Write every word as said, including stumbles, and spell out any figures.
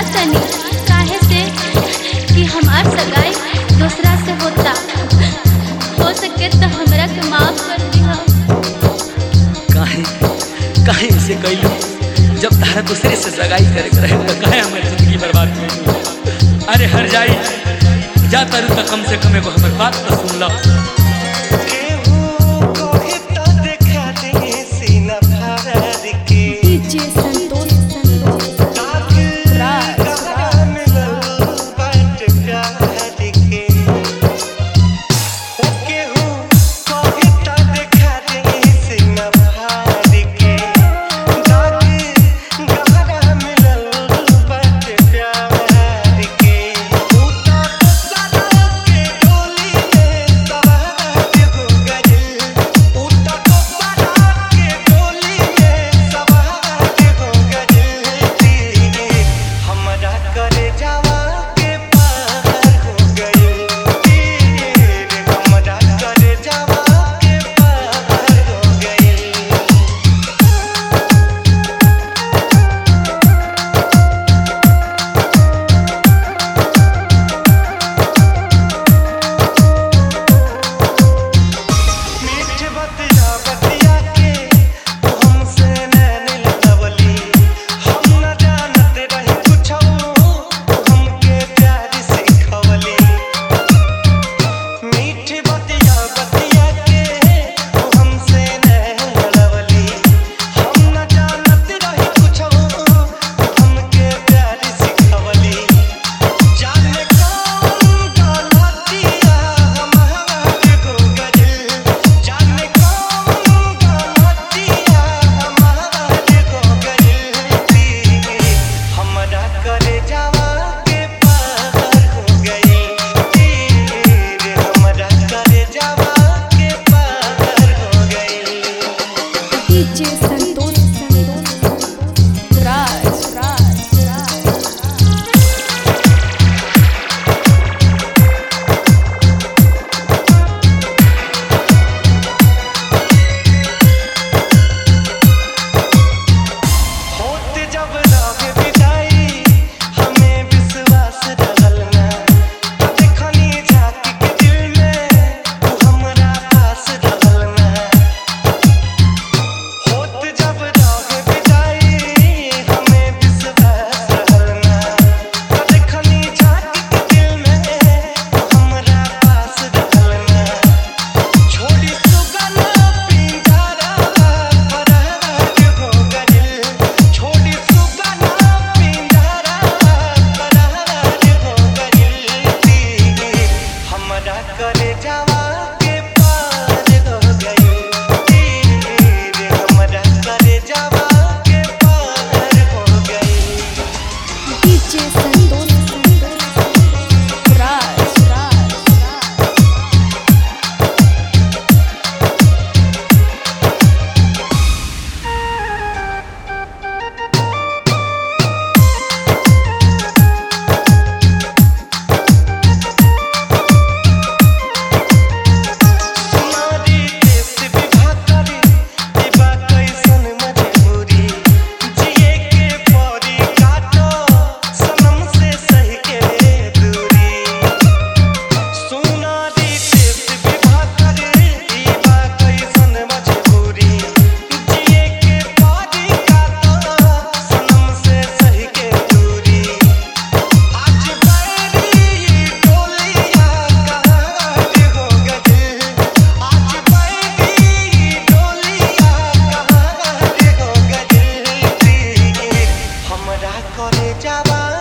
तनी काहे से कि हमार सगाई दूसरा से होता। हो सके तो हमरा के माफ कर दिहा। काहे काहे इसे कैलू? जब तारा दूसरे से सगाई करे के रहे तो काहे हमारी जिंदगी बर्बाद कर? अरे हर जाई जा तारू तो कम से कम एगो हमर बात तो सुन लो। करे जावा।